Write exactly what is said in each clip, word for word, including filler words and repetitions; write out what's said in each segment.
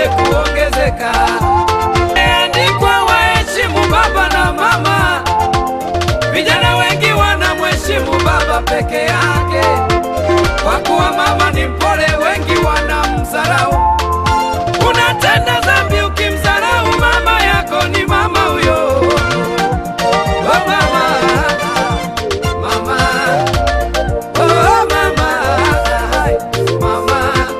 uzidi kuongezeka. Imeandikwa waheshimu baba na mama. Vijana wengi wanamheshimu baba peke yake, kwa kuwa mama ni mpole, wengi wanamdharau. Unatenda dhambi ukimdharau mama yako, ni mama huyo. Oh mama, mama, oh mama, mama,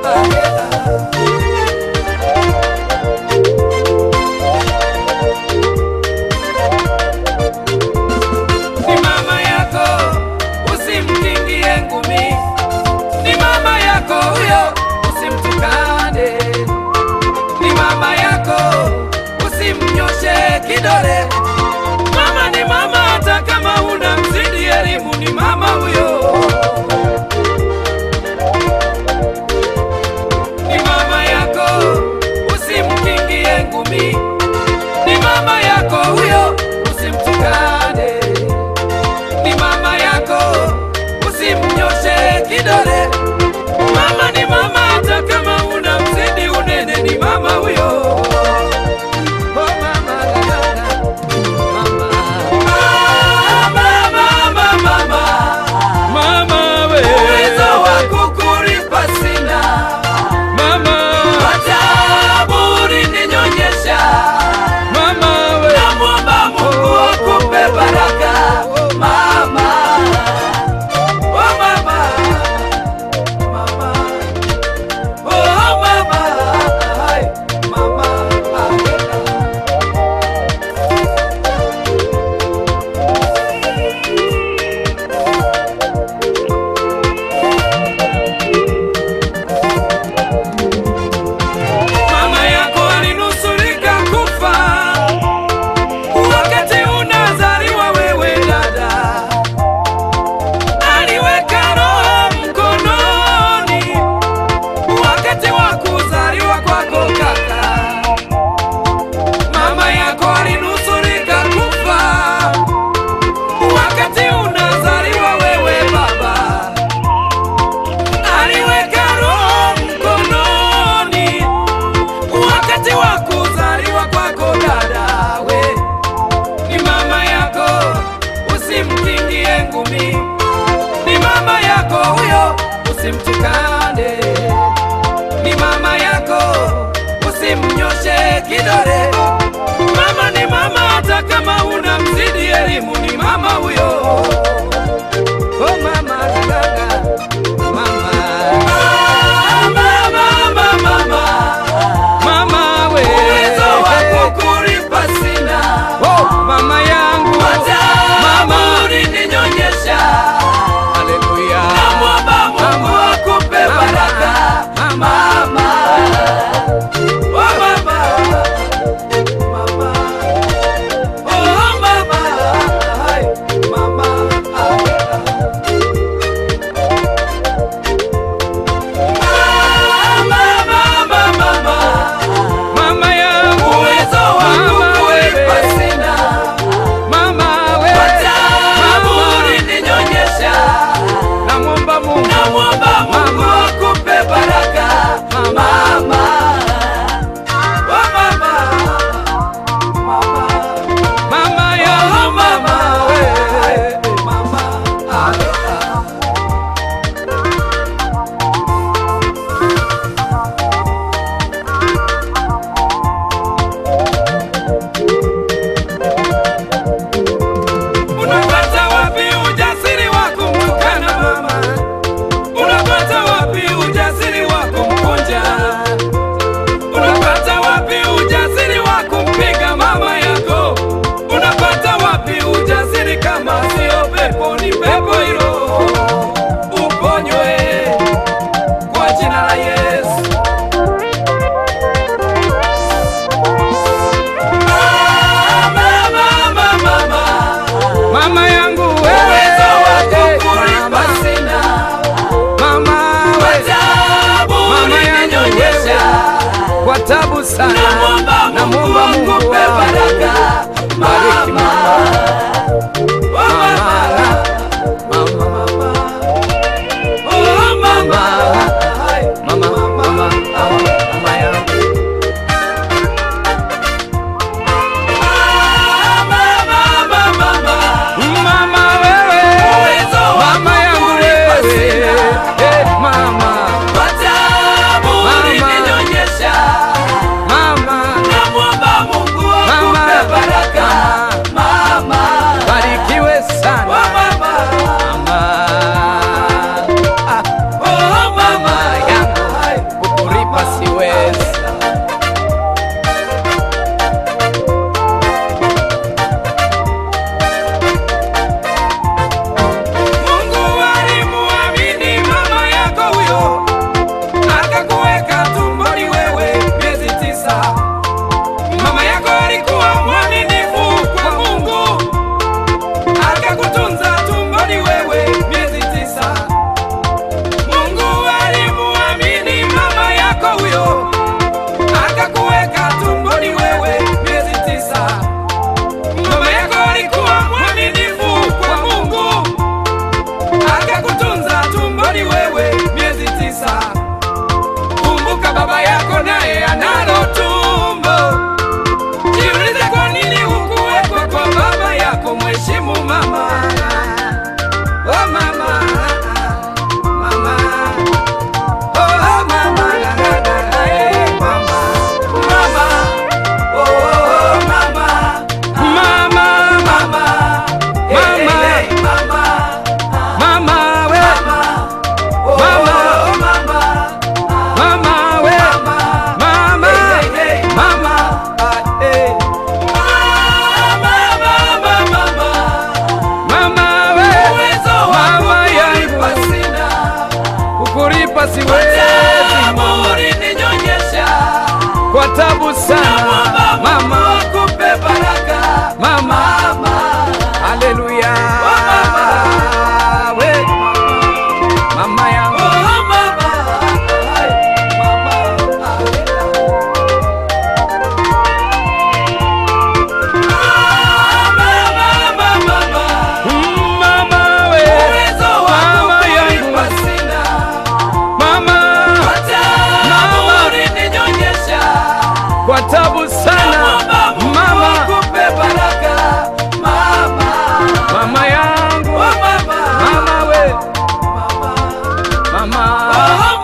ni mama yako, usimkingie ngumi. Ni mama yako huyo, usimtukane. Ni mama yako, usimnyoshe kidole. Mama ni mama, hata kama una mzidi elimu, ni mama huyo. Ni mama yako, usimkingie ngumi. Ni mama yako huyo, usimtukane. Ni mama yako, usimnyoshe kidole. Mama ni mama, hata kama una mzidi unene, ni mama huyo. Oh mama, mama, mama, mama, mama, we uwezo wa kukulipa sina. Mama, wataburi ninyonyesha. Mama, we namwomba Mungu akupe baraka. Mama, oh mama, mama, oh mama, hai, mama, mama yako alinusurika kufa wakati unazaliwa wewe dada. Aliweka roho mkononi wakati wa kuzaliwa kwako kaka. Mama yako alinusurika kufa wakati unazaliwa wewe baba. Aliweka roho mkononi wakati wa kuzaliwa kwako dada. We ni mama yako, usimkingie ngumi. Ni mama yako huyo, usimtukane. Ni mama yako, usimnyoshe kidole. Mama ni mama, hata kama una mzidi elimu, ni mama huyo. Oh mama, dada, mama, mama, mama, mama, mama, we uwezo wa kukulipa sina. Oh mama yangu, mama ulininyonyesha. Haleluya, namwomba Mungu akupe baraka. Mama, oh mama, mama, oh mama, hai, mama, mama, mama, mama yangu, uwezo wa kukulipa sina. Mama, we mama ulininyonyesha. Namwomba Mungu, namwomba Mungu akupe baraka. Mama, oh mama, mama, mama ya mama, we mama, unapata wapi ujasiri wa kumtukana mama? Unapata wapi ujasiri wa kumkunja? Unapata wapi ujasiri wa kumpiga mama yako? Unapata wapi ujasiri kama sio pepo? Ni pepo hilo, uponywe kwa jina la Yesu. Mama, mama, mama, mama yangu, uwezo wa kukulipa sina. Mama, mama yangu, kwa tabu sana, namwomba Mungu akupe baraka. Bariki mama, mama, mama, mama, mama, mama, mama, mama yangu. tisa. Kumbuka baba yako naye analo tumbo. Jiulize kwa nini hukuwekwa kwa baba yako. Mheshimu mama. Oh mama, mama, oh mama, hey mama, mama, oh mama, mama, mama, mama, hey mama, mama, we, mama, mama, mama, we, mama, hey mama, hey, mama, mama, mama, we, mama yangu kukulipa siwezi, ulininyonyesha kwa tabu sana mama, akupe baraka mama, haleluya we mama yangu kwa tabu sana mama, akupe baraka mama, mama yangu mama, we mama, mama.